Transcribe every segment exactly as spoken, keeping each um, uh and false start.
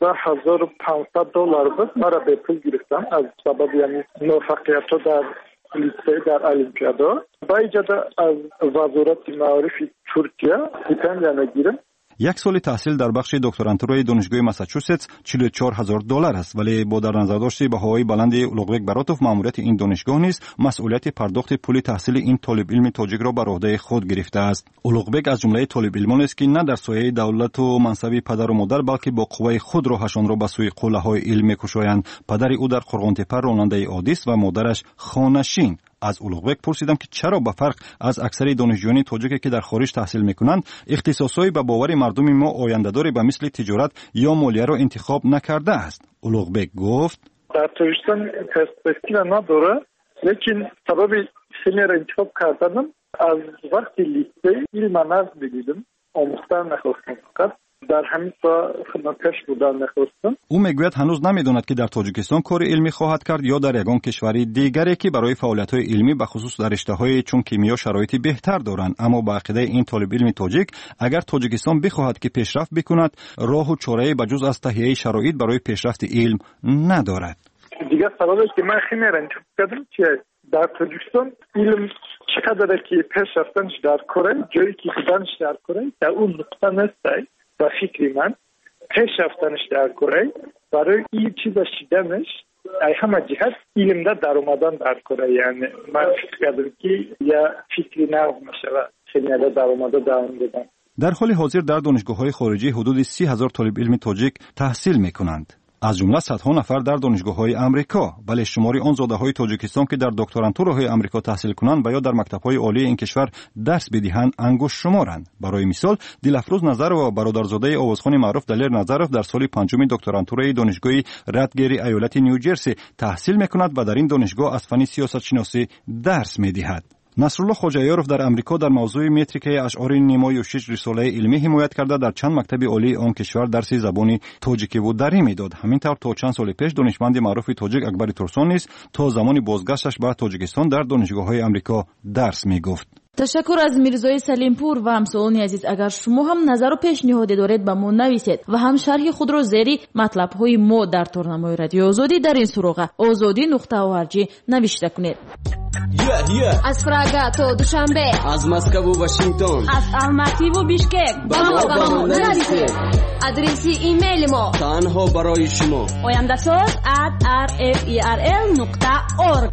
پانزده هزار و پانصد دلار بود. مرا به پول گرفتم از سبب یعنی موفقیت در لیسته در المپیادا. با ایجاد از وزارت معارف ترکیه استیپندیا میگیرم. یک سال تحصیل در بخش دکترانتورای دانشگاه ماساچوست چهل و چهار هزار دلار است، ولی با در نظر داشته بهایی بلند اولوغبک براتوف ماموریت این دانشگاه نیز مسئولیت پرداخت پول تحصیل این طالب علم تاجیک را بر عهده خود گرفته است. اولوغبک از جمله طالب علمان است که نه در سایه دولت و منصب پدر و مادر بلکه با قوه خود راهشان را به سوی قله‌های علم می‌کشایند. پدر او در قرغان‌تپه راننده عادی است و مادرش خانه‌نشین. از اولوغبک پرسیدم که چرا به فرق از اکثر دانشجویان تاجیکی که در خارج تحصیل میکنند اختصاصی به باور مردم ما آینده‌داری به مثل تجارت یا مالیه را انتخاب نکرده است. اولوغبک گفت در تاجیکستان پرسپکتیو نداره، لیکن سبب سینی را انتخاب کردم از وقتی لیسته علم نظم دیدم آموختن نخواستم، فقط در همین سا خدمتکش بودن نخواستم. او میگوید هنوز نمیداند که در تاجیکستان کار علمی خواهد کرد یا در یگان کشوری دیگری که برای فعالیت‌های علمی به خصوص در رشته‌های چون کیمیا شرایطی بهتر دارند. اما با عقیده این طالب علم تاجیک اگر تاجیکستان بخواهد که پیشرفت بکند راه و چاره‌ای بجز از تهیه شرایط برای پیشرفت علم ندارد. دیگر سببی که من خیلی رنج کردم که در تاجیکستان علم چقدر که پیشرفتنش در کره جایی که بودنش در کره در اون نقطه نیست. و فکری من پیشرفتنش در کره برای این چیز شدنش ای همه جهت علم در در اومدن در کره، یعنی من فکر کردم که یا فکری نو میشه و خیلی در اومده در اون بدن. در حال حاضر در دانشگاه‌های خارجی حدود سی هزار طالب علم تاجیک تحصیل میکنند، از جمله صدها نفر در دانشگاه‌های آمریکا. بله شماری آن زاده‌های تاجیکستان که در دکترانتورهای آمریکا تحصیل کنند و یا در مکتب‌های عالی این کشور درس بدهند انگشت شمارند. برای مثال دلافروز نظرов و برادرزاده آوازخوان معروف دلیر نظرов در سال پنجم دکترانتورای دانشگاه رتگری ایالت نیوجرسی تحصیل می‌کند و در این دانشگاه از فن سیاست شناسی درس می‌دهد. نصرالله خواجه‌یاروف در امریکا در موضوع متریکه اشعار نیمای و شش رساله علمی حمایت کرده در چند مکتب عالی آن کشور درس زبان تاجیکی و دری میداد. همینطور تا چند سال پیش دانشمند معروف تاجیک اکبر تورسون نیز تا زمان بازگشتش به تاجیکستان در دانشگاه‌های آمریکا درس میگفت. تشکر از میرزای سلیمپور و همسایان عزیز. اگر شما هم نظر و پیشنهاد دارید به ما نویسید و هم شرح خود را زیر مطلب های ما در تورنمای رادیو آزادی در این سراغ آزادی نقطه او نوشته کنید. Yeah, yeah. از پراگا تا دوشنبه، از مسکو و واشنگتن، از الماتی و بیشکک با ما با ما نویسید. آدرس ایمیل ما تنها برای شما oyandasaz at r f e r l نقطه org.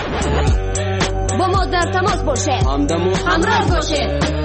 با ما در تماس باشید، همراه باشید.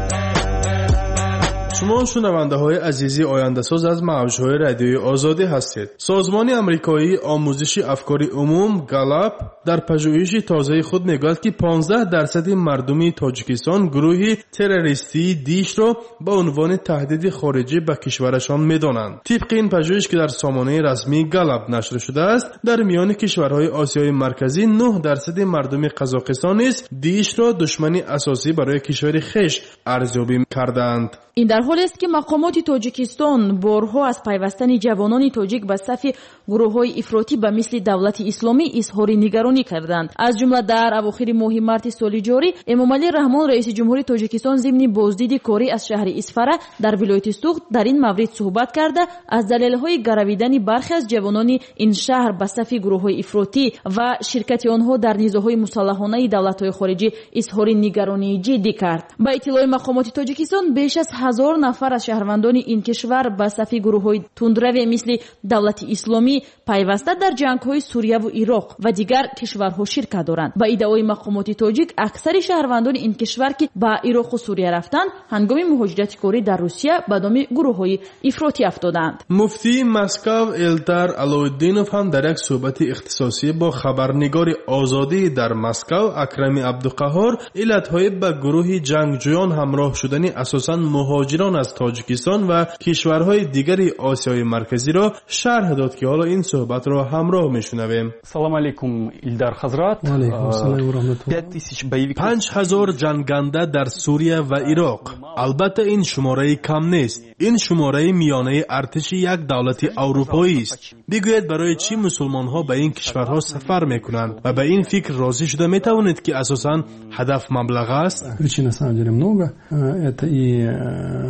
شما شنونده های عزیزی آینده ساز از موج‌های رادیوی آزادی هستید. سازمان آمریکایی آموزش افکار عموم گالاپ در پژوهش تازه خود میگوید که پانزده درصد مردم تاجیکستان گروهی تروریستی دیش را به عنوان تهدید خارجی به کشورشان میدانند. طبق این پژوهش که در سامانه رسمی گالاپ نشر شده است، در میان کشورهای آسیای مرکزی نه درصد مردم قزاقستان نیز دیش را دشمنی اساسی برای کشور خویش ارزیابی کردند. این در حالی است که مقامات تاجیکستان بارها از پیوستن جوانان تاجیک به صف گروه‌های افراطی به مثل دولت اسلامی اظهار نگرانی کردند. از جمله در اواخر ماه مارس سال جاری امامعلی رحمان رئیس جمهوری تاجیکستان ضمن بازدید کاری از شهر اسفره در ولایت سوخت در این مورد صحبت کرده از دلایل گرویدن برخی از جوانان این شهر به صف گروه‌های افراطی و شرکت آنها در نیزه‌های مسلحانه دولت‌های خارجی اظهار نگرانی جدی کرد. با اطلاع مقامات تاجیکستان بیش از هزار نفر از شهروندان این کشور به صف گروه‌های تندرو مثل دولت اسلامی پیوسته در جنگ‌های سوریه و عراق و دیگر کشورها شرکت دارند. با ادعای مقامات تاجیک اکثر شهروندان این کشور که به عراق و سوریه رفتند هنگام مهاجرت کاری در روسیه به دام گروه‌های افراطی افتادند. مفتی مسکو التر علایالدینوف هم در یک صحبت اختصاصی با خبرنگار آزادی در مسکو اکرم عبدالقهار علت‌های به گروه جنگجویان همراه شدن اساساً مهاجران از تاجیکستان و کشورهای دیگری آسیای مرکزی را شرح داد که حالا این صحبت را همراه میشنویم. سلام علیکم ایلدار حضرات. و علیکم السلام و رحمت الله. پنج هزار جنگنده در سوریه و عراق. البته این شماره کم نیست. این شماره میانه ارتش یک دولت اروپایی است. بگوید برای چی مسلمان ها به این کشورها سفر میکنند و به این فکر راضی شده میتوانید که اساساً هدف مبلغ است؟ Причин на самом деле много. Это и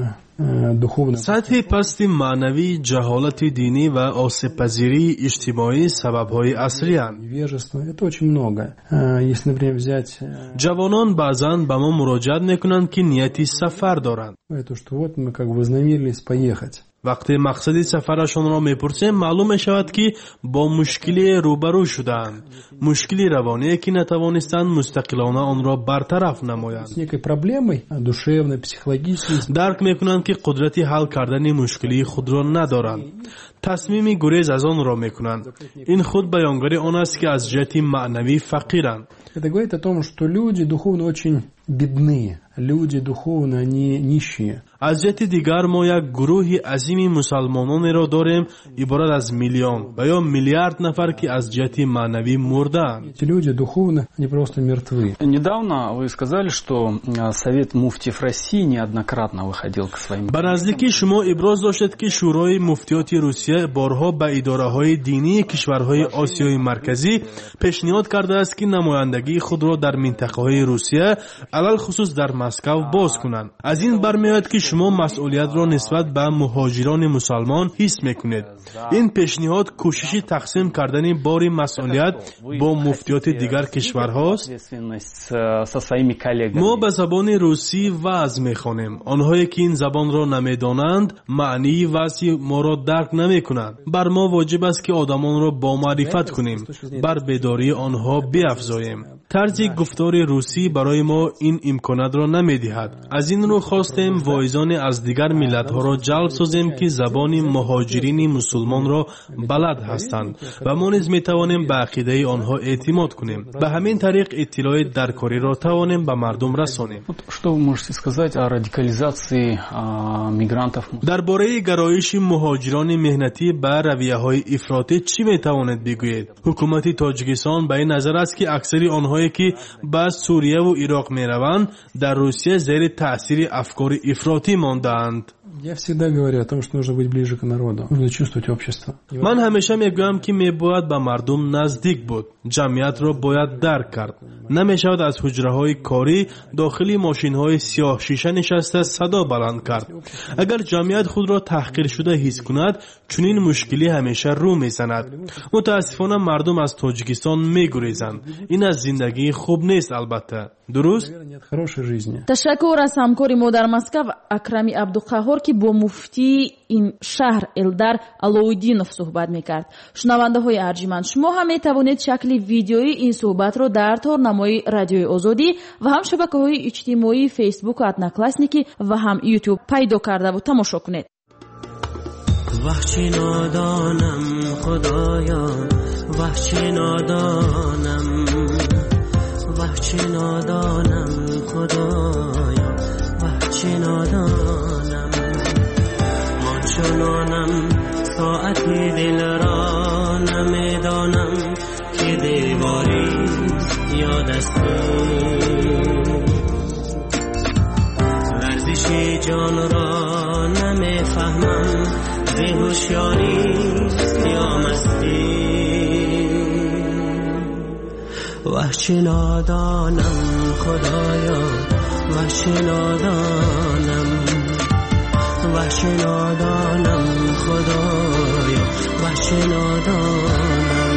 سطح پست معنوی، جهالت دینی و آسیب‌پذیری اجتماعی سبب‌های اصلی اند. جوانان بعضاً به ما مراجعت می‌کنند که نیتی سفر دارند. وقتی مقصد سفرشان را میپرسیم معلوم میشود که با مشکلی روبرو شدند، مشکلی روانی که نتوانستند مستقلانه آن را برطرف نمایند. درک میکنند که قدرت حل کردن مشکلی خود را ندارند، تصمیم گریز از آن را میکنند. این خود بیانگر آن است که از جهت معنوی فقیرند. Это говорит о том, что люди духовно очень бедны, люди духовно они нищие. از جهت دیگر ما یک گروه عظیم مسلمانان را داریم عبارت از میلیون و یا میلیارد نفر که از جهت معنوی مردند. Эти люди духовно они просто мертвы. Недавно вы сказали, что Совет муфтиев России неоднократно выходил к своим. به نزدیکی شما ابراز داشتید که شورای مفتیات روسیه بارها به اداره‌های دینی کشورهای آسیای مرکزی پیشنهاد کرده است که نمایندگی خود را در منطقه‌های روسیه علل خصوص در مسکو باز کنند. از این برمی‌آید که شما مسئولیت را نسبت به مهاجران مسلمان حس میکنید. این پیشنهاد کوشش تقسیم کردن بار مسئولیت با مفتیات دیگر کشورهاست. ما به زبان روسی وعظ میخوانیم. آنهایی که این زبان را نمیدانند معنی وعظ ما را درک نمیکنند. بر ما واجب است که آدمان را با معرفت کنیم، بر بیداری آنها بیفزاییم. طرز گفتار روسی برای ما این امکانات را نمیدهد. از این رو خواستیم واعظان از دیگر ملت‌ها را جلب سازیم که زبان مهاجرین مسلمان را بلد هستند و ما نیز می‌توانیم به عقیده آنها اعتماد کنیم. به همین طریق اطلاع درکاری را توانیم به مردم رسانیم. Что вы можете сказать о радикализации мигрантов? درباره گرایش مهاجران مهنتی به رویه‌های افراطی چی می‌توانید بگویید؟ حکومت تاجیکستان به این نظر است که اکثر آنهایی که به سوریه و عراق می‌روند در روسیه زیر تأثیر افکار افراطی مانده‌اند. Я всегда говорю о том, что нужно быть ближе к народу, нужно чувствовать общество. من همیشه میگویم که میباید به مردم نزدیک بود، جمعیت را باید درک کرد. نمیشود از حجره‌های کاری داخلی ماشین‌های سیاه شیشه نشسته صدا بلند کرد. اگر جمعیت خود را تحقیر شده حس کند، چنین مشکلی همیشه رو میزند. متاسفانه مردم از تاجیکستان میگریزند. این از زندگی خوب نیست البته. درست؟ تشکر از همکاری ما در مسکو اکرمی عبدالقهار که با مفتی این شهر الدر علویدینوف صحبت میکرد. شنونده های ارجمند، شما هم میتوانید شکل ویدیویی این صحبت رو در تارنمای رادیوی آزادی و هم شبکه های اجتماعی فیسبوک و ادناکلاسنیکی و هم یوتیوب پیدا کرده و تماشا کنید. وحشی نادانم خدایا، وحشی نادانم، وحشی نادانم خدایا، وحشی نادانم. من چنانم ساعتی دل را نمیدانم که دیواری یا دستور. ورزش جان را نمیفهمم، بی‌هوشیاری یا مستی. وحشی نادانم خدایا، وحشی نادانم، وحشی نادانم خدایا، وحشی نادانم.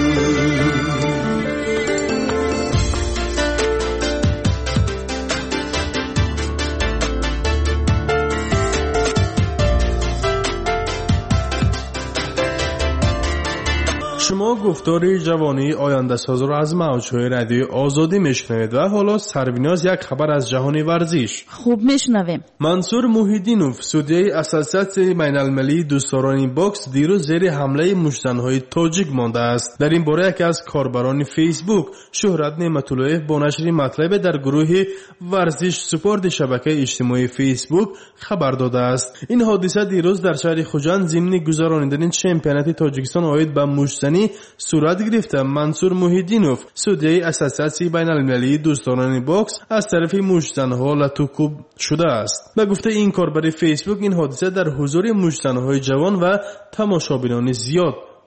شما گفتار جوانی آینده ساز را از موج‌های رادیوی آزادی میشنوید و حالا سربیناز یک خبر از جهانی ورزش. خوب میشنویم. منصور موحیدینوف، سودیای اساسیاسیون بین‌المللی دوستداران باکس، دیروز زیر حمله مشت‌های تاجیک مانده است. در این باره یکی از کاربران فیسبوک شهرت نعمت‌الله با نشر مطلب در گروه ورزش سپورت شبکه اجتماعی فیسبوک خبر داده است. این حادثه دیروز در شهر خوجند ضمن گذراندن چمپیونات تاجیکستان عاید به مشتنی صورت گرفته. منصور موحیدینوف، سودیای اساسیاسیون بین‌المللی دوستداران باکس، از طرف مشت‌ها لطوکوب شده است. به گفته این کاربر فیسبوک، این حادثه در حضور مشت‌های جوان و تماشابینان زیاد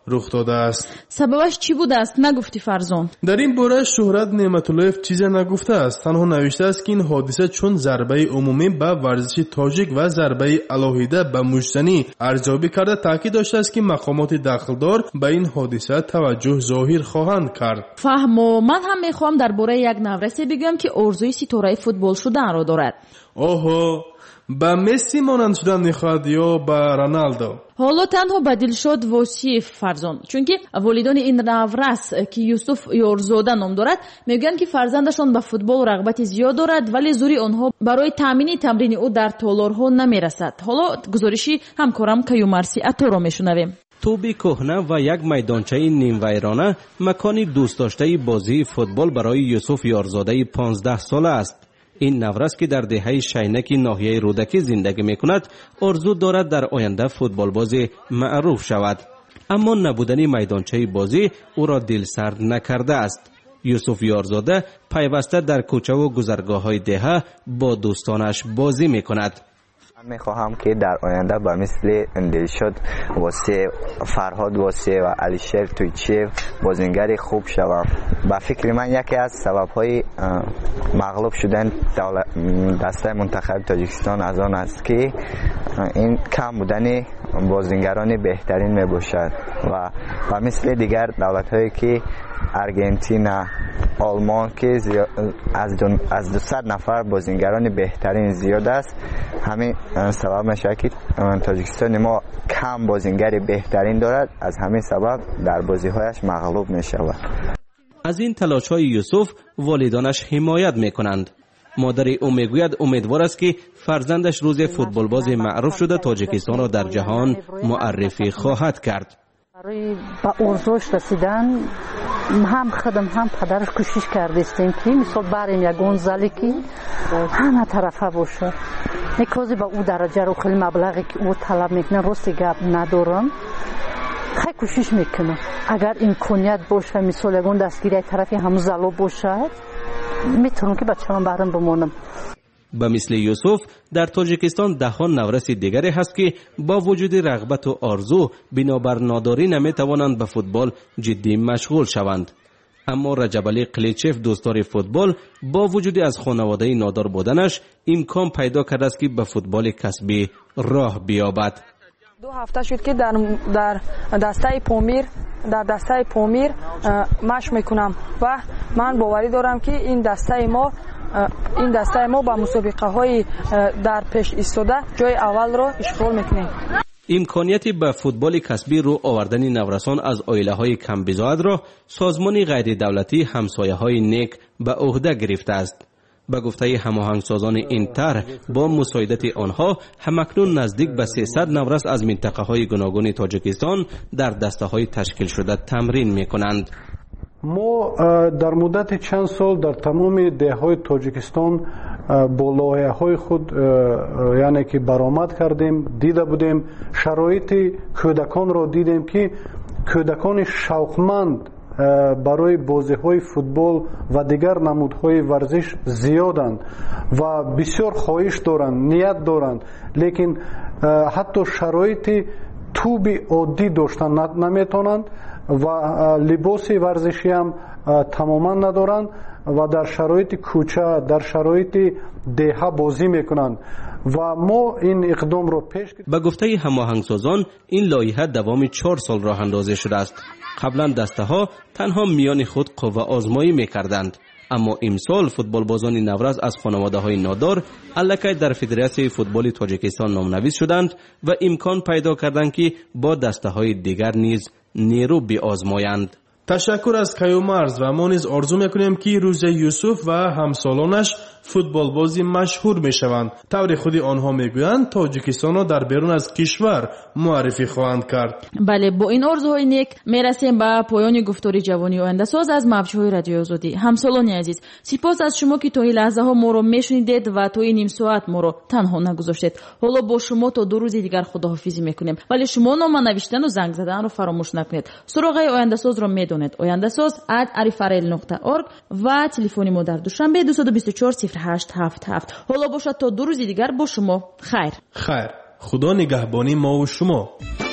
رخ داده است. سببش چی بوده است نگفتی فرزند؟ در این باره شهرت نعمت‌اللهیف چیزی نگفته است. تنها نوشته است که این حادثه چون ضربه عمومی به ورزش تاجیک و ضربه الهیده به مجتنی ارزیابی کرده، تاکید داشته است که مقامات دخلدار به این حادثه توجه ظاهر خواهند کرد. فهمو من هم میخوام درباره یک نورسی بگم که آرزوی ستاره فوتبال شدن را دارد. اوهو، به مسی مانند شدن میخواد یا به رونالدو؟ حالا تنها بدل شد وصیف فرزند، چون که والدان این نورس که یوسف یارزاده نام دارد میگن که فرزندشان به فوتبال رغبت زیاد دارد، ولی زوری آنها برای تامین تمرین او در تالارها نمیرسد. حالا گزارشی همکارم کیومرسی عطا را میشنویم. توبی کهنه و یک میدانچه نیم ویرانه مکانی دوست داشته بازی فوتبال برای یوسف یارزاده پانزده ساله است. این نورس که در دهه شینکی ناحیه رودکی زندگی میکند، آرزو دارد در آینده فوتبال بازی معروف شود، اما نبودن میدانچه بازی او را دلسرد نکرده است. یوسف یارزاده پیوسته در کوچه و گذرگاه‌های دهه با دوستانش بازی میکند. میخواهم که در آینده با مثل دلشاد واسه فرهاد واسه و علیشیر تویچیف بازیگری خوب شوم. با فکر من یکی از سبب‌های مغلوب شدن دسته منتخب تاجیکستان از آن است که این کم بودن بازیگران بهترین میباشد و و مثل دیگر دولت‌هایی که ارژانتین، آلمان که از دو از دویست نفر بازیگران بهترین زیاد است، همین سبب میشه که تاجیکستان ما کم بازیگر بهترین دارد، از همین سبب در بازی‌هایش مغلوب میشود. از این تلاش‌های یوسف والدانش حمایت میکنند. مادر او میگوید امیدوار است که فرزندش روز فوتبال باز معروف شده تاجیکستان را در جهان معرفی خواهد کرد. برای به ارزوش رسیدن هم خودم هم پدرش کوشش کردیم که مثلا بریم یک گونزالی که همه طرفه باشه. میکوزی به او درجه رو خیلی مبلغی که او طلب میکنه راستی گپ ندارم، خیلی کوشش میکنم اگر امکانیت باشه مثلا یگون دستگیری طرفی همون زلو باشه میتونم که بچه من برم بمونم. به مثل یوسف در تاجیکستان دهان نورس دیگری هست که با وجود رغبت و آرزو بنابر ناداری نمیتوانند به فوتبال جدی مشغول شوند. اما رجب علی قلیچف دوستدار فوتبال با وجود از خانواده نادار بودنش امکان پیدا کرده است که به فوتبال کسبی راه بیابد. دو هفته شد که در در دسته پامیر در دسته پامیر مشق میکنم و من باوری دارم که این دسته ما این دسته ما با مسابقه های در پیش ایستاده جای اول را اشغال میکنیم. امکانیتی به فوتبال کسبی رو آوردن نورسان از عائله های کم بضاعت را سازمان غیر دولتی همسایه های نیک به عهده گرفته است. به گفته هماهنگسازان این طرح با مساعدت آنها همکنون نزدیک به سیصد نورس از منطقه های گوناگون تاجیکستان در دسته های تشکیل شده تمرین میکنند. ما در مدت چند سال در تمام دههای تاجیکستان با لایحه های خود یعنی که برآمد کردیم، دیده بودیم شرایط کودکان را دیدیم که کودکان شوقمند برای بازی های فوتبال و دیگر نمودهای ورزش زیادند و بسیار خواهش دارند، نیت دارند، لیکن حتی شرایط توب عادی داشتن نمیتونند و لباس ورزشی هم تماما ندارند و در شرایط کوچه در شرایط دهه بازی میکنند و ما این اقدام رو پیش به گفته هماهنگسازان این لایحه دوام چهار سال راه اندازی شده است. قبلا دسته ها تنها میان خود قوه آزمایی میکردند، اما امسال فوتبال بازان نورس از خانواده های نادار الکی در فدراسیون فوتبال تاجیکستان نامنویس شدند و امکان پیدا کردند که با دسته های دیگر نیز نیرو بیازمایند. تشکر از کیومرز و ما نیز آرزو میکنیم که روز یوسف و همسالانش فوتبال بازی مشهور میشوند. طور خودی آنها میگویند تاجیکستان را در بیرون از کشور معرفی خواهند کرد. بله، با این آرزوهای نیک میرسیم به پایان گفتاری جوانی آینده ساز از موجهای رادیو آزادی. همسالان عزیز، سپاس از شما که تا این لحظه ها ما رو میشنیدید و تا این نیم ساعت ما رو تنها نگذاشتید. حالا با شما تا دو روز دیگر خداحافظی میکنیم، ولی شما نام نوشتن و زنگ زدن رو فراموش نکنید. سراغ آینده ساز رو میدونید، آینده ساز ات arifarel نقطه org و تلفن ما در دوشنبه دو دو چهار صفر هشت هفت هفت. حالا باشد تا دو روز دیگر با شما. خیر خیر. خدا نگهبانی ما و شما.